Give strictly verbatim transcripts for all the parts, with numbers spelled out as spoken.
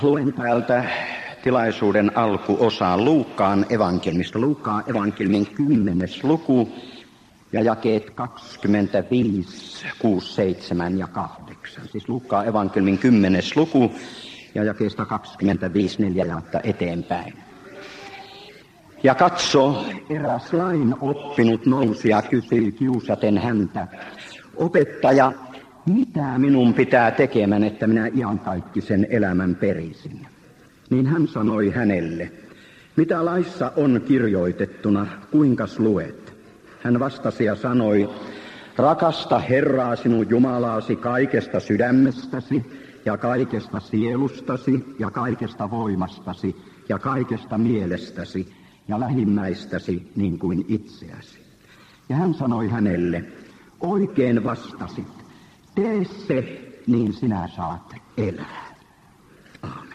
Luen täältä tilaisuuden alkuosaan Luukkaan evankeliumista. Luukkaan evankeliumin kymmenes luku ja jakeet kaksikymmentäviisi, kuusi, seitsemän ja kahdeksan. Siis Luukkaan evankeliumin kymmenes luku ja jakeesta kaksikymmentäviisi, neljä jaetta eteenpäin. Ja katso, eräs lain oppinut nousi ja kysyi kiusaten häntä: Opettaja, mitä minun pitää tekemään, että minä iankaikkisen elämän perisin? Niin hän sanoi hänelle: mitä laissa on kirjoitettuna, kuinkas luet? Hän vastasi ja sanoi: rakasta Herraa sinun Jumalaasi kaikesta sydämestäsi ja kaikesta sielustasi ja kaikesta voimastasi ja kaikesta mielestäsi ja lähimmäistäsi niin kuin itseäsi. Ja hän sanoi hänelle: oikein vastasit. Tee se, niin sinä saat elää. Aamen.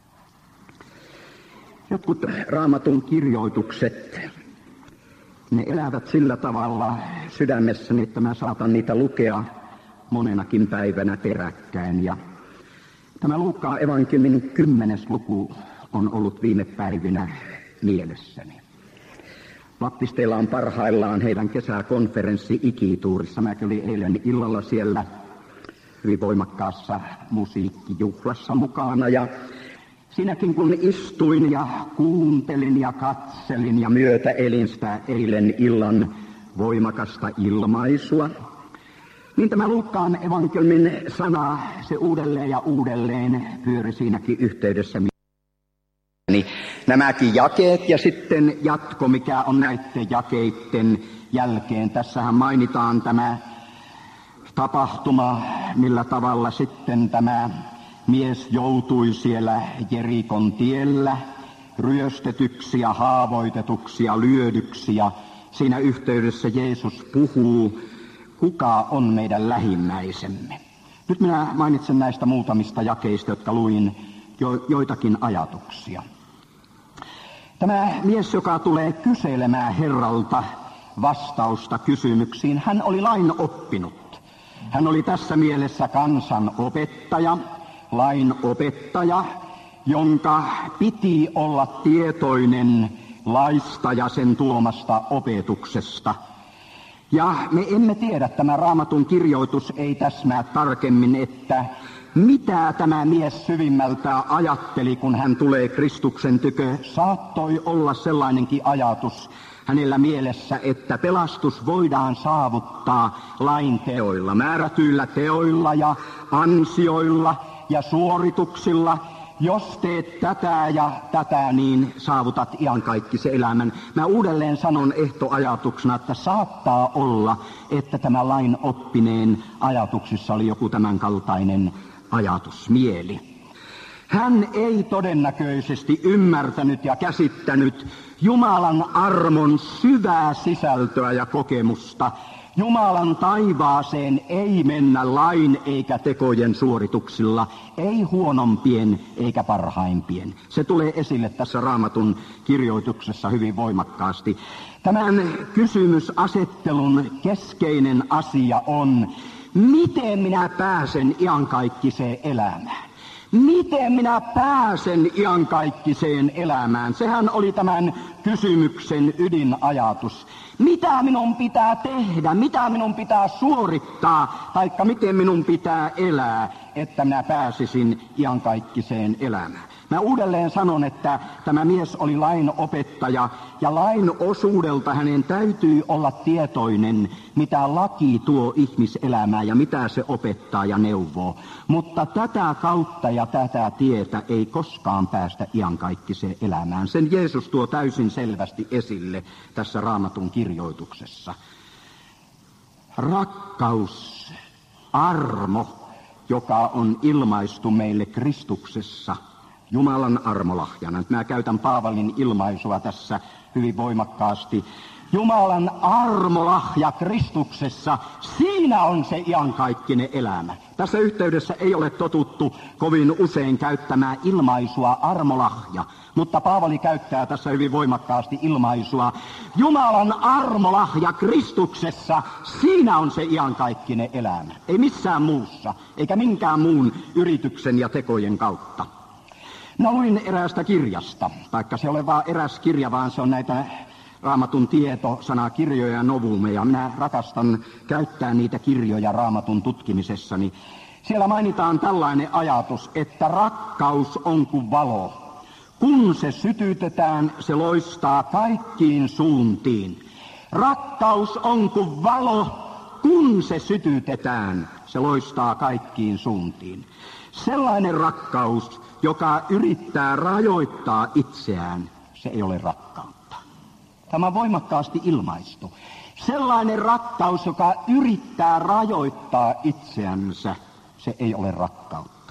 Jotkut Raamatun kirjoitukset, ne elävät sillä tavalla sydämessäni, että mä saatan niitä lukea monenakin päivänä peräkkäin. Ja tämä Luukkaan evankeliumin kymmenes luku on ollut viime päivinä mielessäni. Baptisteilla on parhaillaan heidän kesäkonferenssi Ikituurissa. Mä olin eilen illalla siellä hyvin voimakkaassa musiikkijuhlassa mukana. Ja siinäkin kun istuin ja kuuntelin ja katselin ja myötäelin sitä eilen illan voimakasta ilmaisua, niin tämä Luukkaan evankeliumin sana, se uudelleen ja uudelleen pyöri siinäkin yhteydessä. Niin nämäkin jakeet ja sitten jatko, mikä on näiden jakeiden jälkeen. Tässähän mainitaan tämä tapahtuma, millä tavalla sitten tämä mies joutui siellä Jerikon tiellä ryöstetyksi ja haavoitetuksi ja lyödyksi. Ja siinä yhteydessä Jeesus puhuu, kuka on meidän lähimmäisemme. Nyt minä mainitsen näistä muutamista jakeista, jotka luin jo, joitakin ajatuksia. Tämä mies, joka tulee kyselemään Herralta vastausta kysymyksiin, hän oli lain oppinut. Hän oli tässä mielessä kansan opettaja, lain opettaja, jonka piti olla tietoinen laista ja sen tuomasta opetuksesta. Ja me emme tiedä, tämä Raamatun kirjoitus ei täsmää tarkemmin, että mitä tämä mies syvimmältään ajatteli, kun hän tulee Kristuksen tykö. Saattoi olla sellainenkin ajatus hänellä mielessä, että pelastus voidaan saavuttaa lain teoilla, määrätyillä teoilla ja ansioilla ja suorituksilla. Jos teet tätä ja tätä, niin saavutat iankaikkisen elämän. Mä uudelleen sanon ehtoajatuksena, että saattaa olla, että tämä lain oppineen ajatuksissa oli joku tämän kaltainen ajatusmieli. Hän ei todennäköisesti ymmärtänyt ja käsittänyt Jumalan armon syvää sisältöä ja kokemusta. Jumalan taivaaseen ei mennä lain eikä tekojen suorituksilla, ei huonompien eikä parhaimpien. Se tulee esille tässä Raamatun kirjoituksessa hyvin voimakkaasti. Tämän kysymysasettelun keskeinen asia on, miten minä pääsen iankaikkiseen elämään? Miten minä pääsen iankaikkiseen elämään? Sehän oli tämän kysymyksen ydinajatus. Mitä minun pitää tehdä? Mitä minun pitää suorittaa? Taikka miten minun pitää elää, että minä pääsisin iankaikkiseen elämään? Mä uudelleen sanon, että tämä mies oli lain opettaja ja lain osuudelta hänen täytyy olla tietoinen, mitä laki tuo ihmiselämään ja mitä se opettaa ja neuvoo. Mutta tätä kautta ja tätä tietä ei koskaan päästä iankaikkiseen elämään. Sen Jeesus tuo täysin selvästi esille tässä Raamatun kirjoituksessa. Rakkaus, armo, joka on ilmaistu meille Kristuksessa, Jumalan armolahjana. Mä käytän Paavalin ilmaisua tässä hyvin voimakkaasti. Jumalan armolahja Kristuksessa, siinä on se iankaikkinen elämä. Tässä yhteydessä ei ole totuttu kovin usein käyttämään ilmaisua armolahja, mutta Paavali käyttää tässä hyvin voimakkaasti ilmaisua. Jumalan armolahja Kristuksessa, siinä on se iankaikkinen elämä. Ei missään muussa, eikä minkään muun yrityksen ja tekojen kautta. Minä luin eräästä kirjasta, taikka se ei ole vaan eräs kirja, vaan se on näitä Raamatun tietosanakirjoja ja novumeja. Minä rakastan käyttää niitä kirjoja Raamatun tutkimisessani. Siellä mainitaan tällainen ajatus, että rakkaus on kuin valo. Kun se sytytetään, se loistaa kaikkiin suuntiin. Rakkaus on kuin valo. Kun se sytytetään, se loistaa kaikkiin suuntiin. Sellainen rakkaus, joka yrittää rajoittaa itseään, se ei ole rakkautta. Tämä on voimakkaasti ilmaistu. Sellainen rakkaus, joka yrittää rajoittaa itseänsä, se ei ole rakkautta.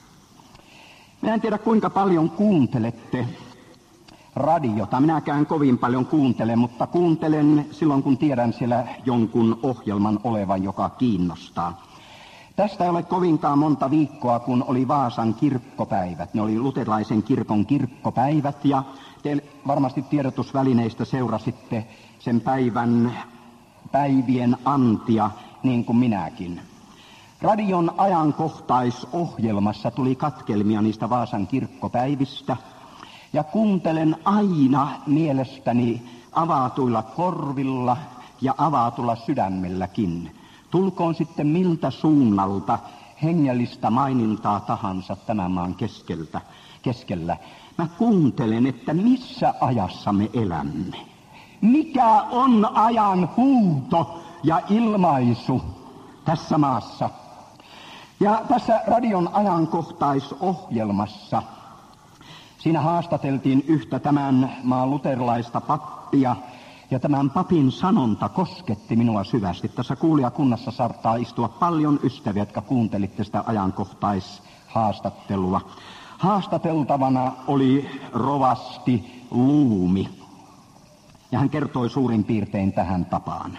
Minä en tiedä, kuinka paljon kuuntelette radiota. Minäkään kovin paljon kuuntelen, mutta kuuntelen silloin, kun tiedän siellä jonkun ohjelman olevan, joka kiinnostaa. Tästä ei ole kovinkaan monta viikkoa, kun oli Vaasan kirkkopäivät. Ne oli luterilaisen kirkon kirkkopäivät, ja te varmasti tiedotusvälineistä seurasitte sen päivän, päivien antia, niin kuin minäkin. Radion ajankohtaisohjelmassa tuli katkelmia niistä Vaasan kirkkopäivistä, ja kuuntelen aina mielestäni avaatuilla korvilla ja avaatulla sydämelläkin. Tulkoon sitten miltä suunnalta hengellistä mainintaa tahansa tämän maan keskeltä, keskellä. Mä kuuntelen, että missä ajassa me elämme. Mikä on ajan huuto ja ilmaisu tässä maassa. Ja tässä radion ajankohtaisohjelmassa siinä haastateltiin yhtä tämän maan luterilaista pappia, ja tämän papin sanonta kosketti minua syvästi. Tässä kuulijakunnassa saattaa istua paljon ystäviä, jotka kuuntelitte sitä ajankohtaishaastattelua. Haastateltavana oli rovasti Luumi, ja hän kertoi suurin piirtein tähän tapaan.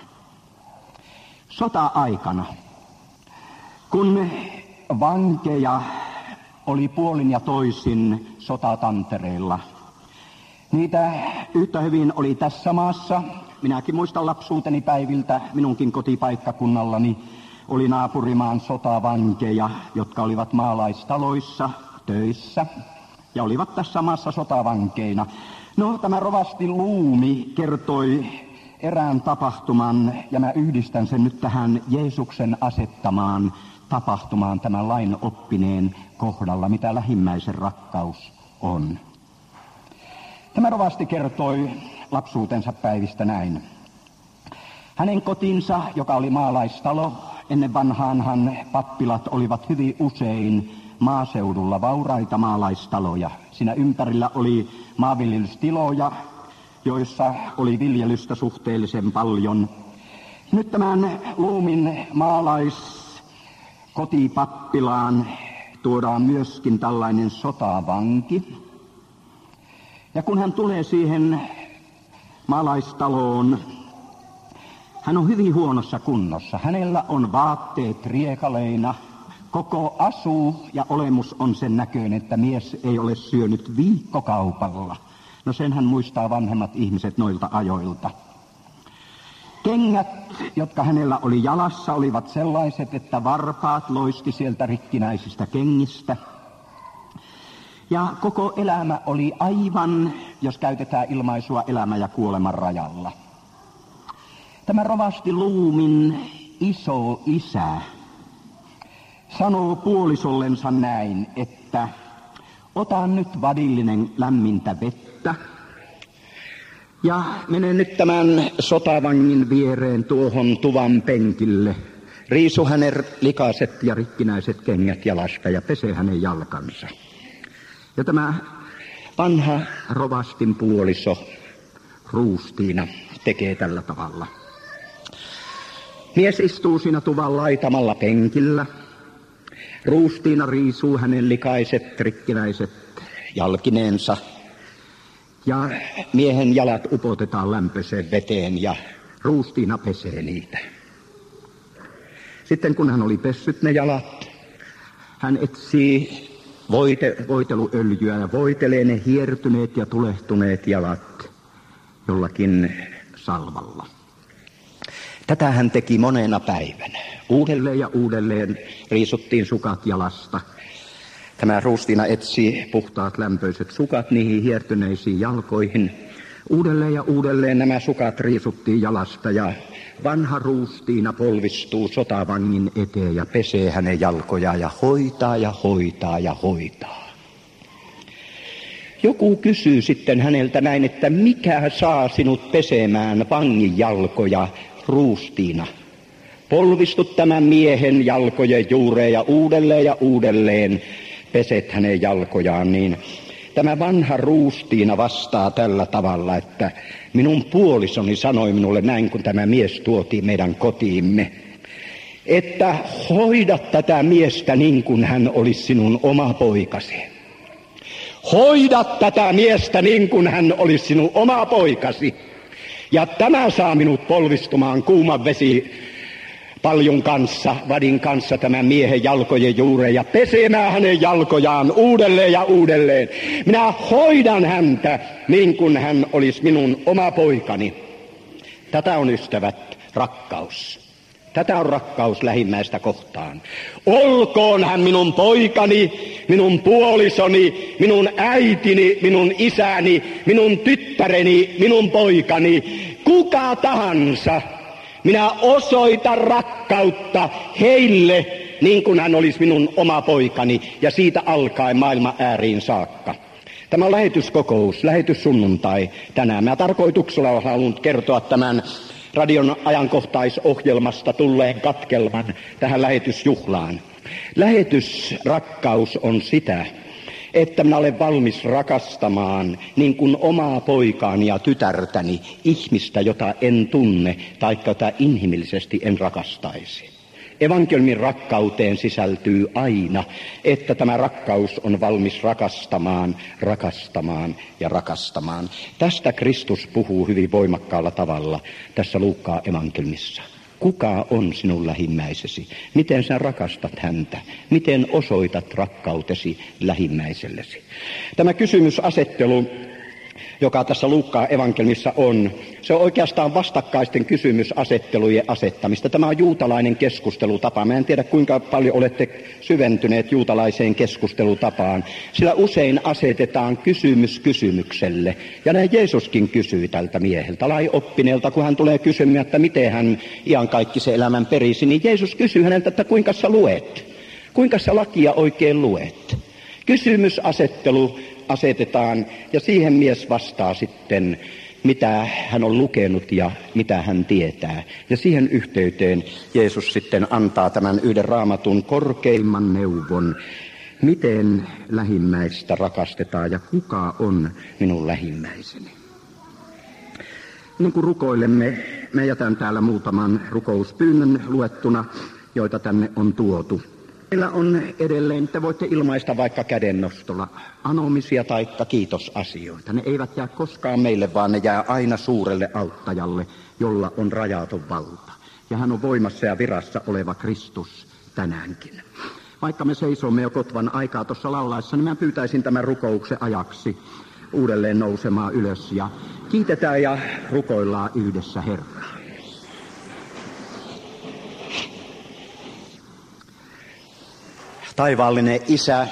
Sota-aikana, kun vankeja oli puolin ja toisin sotatantereilla, niitä yhtä hyvin oli tässä maassa. Minäkin muistan lapsuuteni päiviltä, minunkin kotipaikkakunnallani oli naapurimaan sotavankeja, jotka olivat maalaistaloissa töissä ja olivat tässä maassa sotavankeina. No, tämä rovasti Luumi kertoi erään tapahtuman, ja mä yhdistän sen nyt tähän Jeesuksen asettamaan tapahtumaan tämän lain oppineen kohdalla, mitä lähimmäisen rakkaus on. Tämä rovasti kertoi lapsuutensa päivistä näin. Hänen kotinsa, joka oli maalaistalo, ennen vanhaanhan pappilat olivat hyvin usein maaseudulla vauraita maalaistaloja. Siinä ympärillä oli maanviljelystiloja, joissa oli viljelystä suhteellisen paljon. Nyt tämän Luumin maalaiskotipappilaan tuodaan myöskin tällainen sotavanki. Ja kun hän tulee siihen maalaistaloon, hän on hyvin huonossa kunnossa. Hänellä on vaatteet riekaleina. Koko asu ja olemus on sen näköinen, että mies ei ole syönyt viikkokaupalla. No sen hän muistaa vanhemmat ihmiset noilta ajoilta. Kengät, jotka hänellä oli jalassa, olivat sellaiset, että varpaat loisti sieltä rikkinäisistä kengistä. Ja koko elämä oli aivan, jos käytetään ilmaisua, elämä ja kuoleman rajalla. Tämä rovasti Luumin iso isä sanoo puolisollensa näin, että ota nyt vadillinen lämmintä vettä ja mene nyt tämän sotavangin viereen tuohon tuvan penkille. Riisu hänen likaiset ja rikkinäiset kengät jalasta ja pese hänen jalkansa. Ja tämä vanha rovastin puoliso Ruustiina tekee tällä tavalla. Mies istuu siinä tuvan laitamalla penkillä. Ruustiina riisuu hänen likaiset, rikkinäiset jalkineensa. Ja miehen jalat upotetaan lämpöiseen veteen ja Ruustiina pesee niitä. Sitten kun hän oli pessyt ne jalat, hän etsii voite, voiteluöljyä ja voitelee ne hiertyneet ja tulehtuneet jalat jollakin salvalla. Tätä hän teki monena päivänä. Uudelleen ja uudelleen riisuttiin sukat jalasta. Tämä Ruustiina etsi puhtaat lämpöiset sukat niihin hiertyneisiin jalkoihin. Uudelleen ja uudelleen nämä sukat riisuttiin jalasta ja vanha Ruustiina polvistuu sotavangin eteen ja pesee hänen jalkojaan ja hoitaa ja hoitaa ja hoitaa. Joku kysyy sitten häneltä näin, että mikä saa sinut pesemään vangin jalkoja, Ruustiina? Polvistut tämän miehen jalkojen juureen ja uudelleen ja uudelleen peset hänen jalkojaan, niin tämä vanha Ruustiina vastaa tällä tavalla, että minun puolisoni sanoi minulle näin, kun tämä mies tuotiin meidän kotiimme, että hoida tätä miestä niin kuin hän olisi sinun oma poikasi. Hoida tätä miestä niin kuin hän olisi sinun oma poikasi. Ja tämä saa minut polvistumaan kuuman vesi paljon kanssa, vadin kanssa tämän miehen jalkojen juureen ja pesemään hänen jalkojaan uudelleen ja uudelleen. Minä hoidan häntä niin kuin hän olisi minun oma poikani. Tätä on, ystävät, rakkaus. Tätä on rakkaus lähimmäistä kohtaan. Olkoon hän minun poikani, minun puolisoni, minun äitini, minun isäni, minun tyttäreni, minun poikani, kuka tahansa. Minä osoitan rakkautta heille niin kuin hän olisi minun oma poikani ja siitä alkaen maailman ääriin saakka. Tämä on lähetyskokous, lähetyssunnuntai tänään. Mä tarkoituksella olen halunnut kertoa tämän radion ajankohtaisohjelmasta tulleen katkelman tähän lähetysjuhlaan. Lähetysrakkaus on sitä, että minä olen valmis rakastamaan niin kuin omaa poikaani ja tytärtäni ihmistä, jota en tunne, taikka jota inhimillisesti en rakastaisi. Evankeliumin rakkauteen sisältyy aina, että tämä rakkaus on valmis rakastamaan, rakastamaan ja rakastamaan. Tästä Kristus puhuu hyvin voimakkaalla tavalla tässä Luukkaan evankeliumissa. Kuka on sinun lähimmäisesi? Miten sä rakastat häntä? Miten osoitat rakkautesi lähimmäisellesi? Tämä kysymysasettelu, joka tässä Luukkaan evankeliumissa on, se on oikeastaan vastakkaisten kysymysasettelujen asettamista. Tämä on juutalainen keskustelutapa. Mä en tiedä, kuinka paljon olette syventyneet juutalaiseen keskustelutapaan. Sillä usein asetetaan kysymys kysymykselle. Ja näin Jeesuskin kysyy tältä mieheltä, lainoppineelta, kun hän tulee kysymään, että miten hän iankaikkisen elämän perisi, niin Jeesus kysyy häneltä, että kuinka sä luet? Kuinka sä lakia oikein luet? Kysymysasettelu asetetaan ja siihen mies vastaa sitten, mitä hän on lukenut ja mitä hän tietää. Ja siihen yhteyteen Jeesus sitten antaa tämän yhden Raamatun korkeimman neuvon, miten lähimmäistä rakastetaan ja kuka on minun lähimmäiseni. Niin kuin rukoilemme, me jätän täällä muutaman rukouspyynnön luettuna, joita tänne on tuotu. Meillä on edelleen, te voitte ilmaista vaikka kädennostolla anomisia tai kiitosasioita. Ne eivät jää koskaan meille, vaan ne jää aina suurelle auttajalle, jolla on rajaton valta. Ja hän on voimassa ja virassa oleva Kristus tänäänkin. Vaikka me seisomme jo kotvan aikaa tuossa laulaessa, niin mä pyytäisin tämän rukouksen ajaksi uudelleen nousemaan ylös. Ja kiitetään ja rukoillaan yhdessä Herraa. Taivaallinen Isä,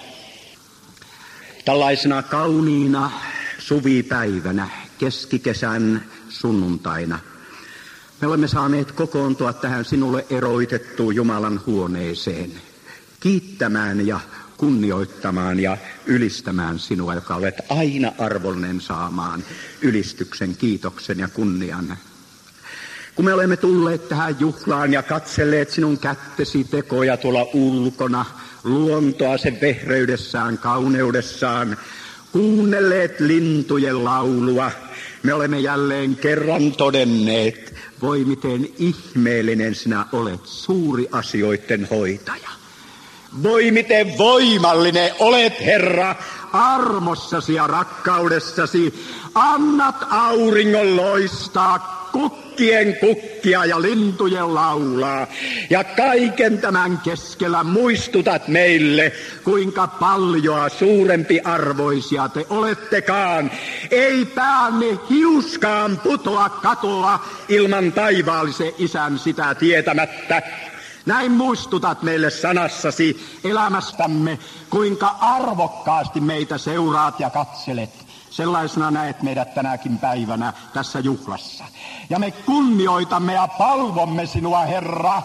tällaisena kauniina suvipäivänä, keskikesän sunnuntaina, me olemme saaneet kokoontua tähän sinulle eroitettuun Jumalan huoneeseen, kiittämään ja kunnioittamaan ja ylistämään sinua, joka olet aina arvollinen saamaan ylistyksen, kiitoksen ja kunnian. Kun me olemme tulleet tähän juhlaan ja katselleet sinun kättesi tekoja tuolla ulkona, luontoa sen vehreydessään, kauneudessaan, kuunnelleet lintujen laulua, me olemme jälleen kerran todenneet, voi miten ihmeellinen sinä olet, suuri asioiden hoitaja. Voi miten voimallinen olet, Herra, armossasi ja rakkaudessasi, annat auringon loistaa, kukkien kukkia ja lintujen laulaa. Ja kaiken tämän keskellä muistutat meille, kuinka paljoa suurempi arvoisia te olettekaan. Ei päänne hiuskaan putoa katoa ilman taivaallisen Isän sitä tietämättä. Näin muistutat meille sanassasi elämästämme, kuinka arvokkaasti meitä seuraat ja katselet. Sellaisena näet meidät tänäkin päivänä tässä juhlassa. Ja me kunnioitamme ja palvomme sinua, Herra,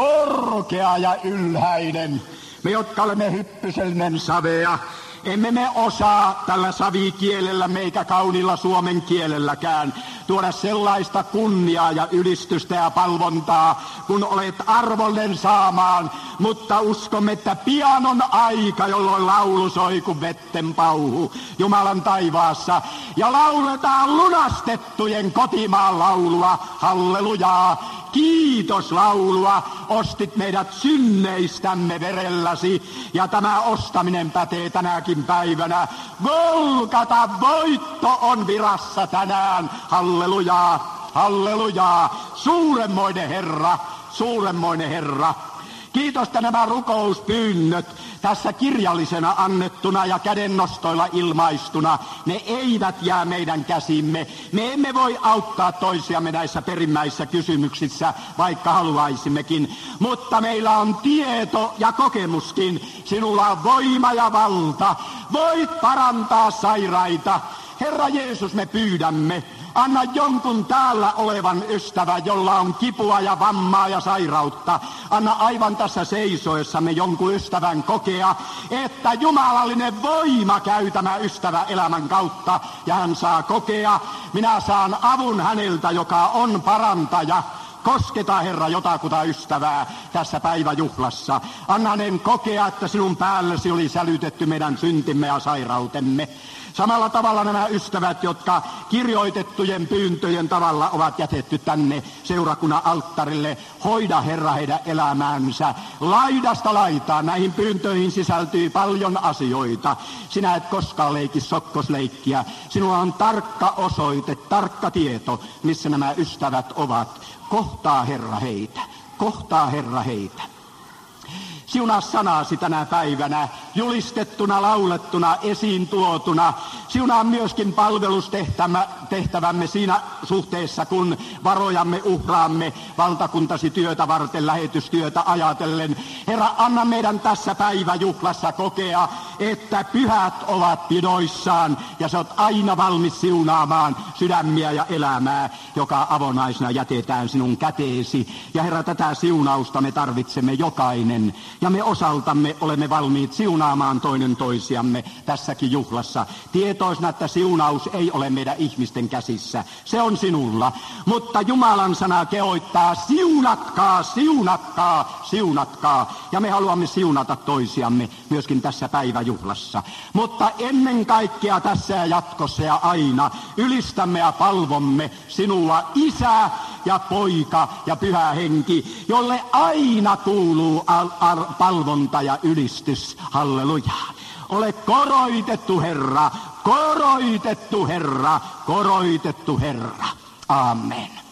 korkea ja ylhäinen. Me, jotka olemme hyppysellinen savea, emme me osaa tällä savikielellä meikä kaunilla suomen kielelläkään tuoda sellaista kunniaa ja ylistystä ja palvontaa, kun olet arvollinen saamaan, mutta uskomme, että pian on aika, jolloin laulu soi kuin vetten pauhu Jumalan taivaassa, ja lauletaan lunastettujen kotimaan laulua, hallelujaa. Kiitos laulua, ostit meidät synneistämme verelläsi, ja tämä ostaminen pätee tänäkin päivänä. Golgata voitto on virassa tänään, hallelujaa, hallelujaa, suuremmoinen Herra, suuremmoinen Herra. Kiitos, että nämä rukouspyynnöt tässä kirjallisena annettuna ja kädennostoilla ilmaistuna, ne eivät jää meidän käsimme. Me emme voi auttaa toisiamme näissä perimmäisissä kysymyksissä, vaikka haluaisimmekin. Mutta meillä on tieto ja kokemuskin. Sinulla on voima ja valta. Voit parantaa sairaita. Herra Jeesus, me pyydämme. Anna jonkun täällä olevan ystävä, jolla on kipua ja vammaa ja sairautta. Anna aivan tässä seisoessamme jonkun ystävän kokea, että jumalallinen voima käy tämä ystävä elämän kautta. Ja hän saa kokea, minä saan avun häneltä, joka on parantaja. Kosketa, Herra, jotakuta ystävää tässä päiväjuhlassa. Anna hänen kokea, että sinun päällesi oli sälytetty meidän syntimme ja sairautemme. Samalla tavalla nämä ystävät, jotka kirjoitettujen pyyntöjen tavalla ovat jätetty tänne seurakunnan alttarille, hoida, Herra, heidän elämäänsä laidasta laitaan. Näihin pyyntöihin sisältyy paljon asioita. Sinä et koskaan leiki sokkosleikkiä. Sinulla on tarkka osoite, tarkka tieto, missä nämä ystävät ovat. Kohtaa, Herra, heitä. Kohtaa, Herra, heitä. Siunaa sanasi tänä päivänä, julistettuna, laulettuna, esiin tuotuna. Siunaa myöskin palvelustehtävämme siinä suhteessa, kun varojamme uhraamme valtakuntasi työtä varten, lähetystyötä ajatellen. Herra, anna meidän tässä päiväjuhlassa kokea, että pyhät ovat pidoissaan ja sä oot aina valmis siunaamaan sydämiä ja elämää, joka avonaisena jätetään sinun käteesi. Ja Herra, tätä siunausta me tarvitsemme jokainen. Ja me osaltamme olemme valmiit siunaamaan toinen toisiamme tässäkin juhlassa. Tietoisena, että siunaus ei ole meidän ihmisten käsissä. Se on sinulla. Mutta Jumalan sana kehoittaa, siunatkaa, siunatkaa, siunatkaa. Ja me haluamme siunata toisiamme myöskin tässä päiväjuhlassa. Mutta ennen kaikkea tässä ja jatkossa ja aina ylistämme ja palvomme sinua, Isä ja Poika ja Pyhä Henki, jolle aina kuuluu al- al- palvonta ja ylistys. Halleluja. Ole koroitettu, Herra, koroitettu, Herra, koroitettu, Herra. Amen.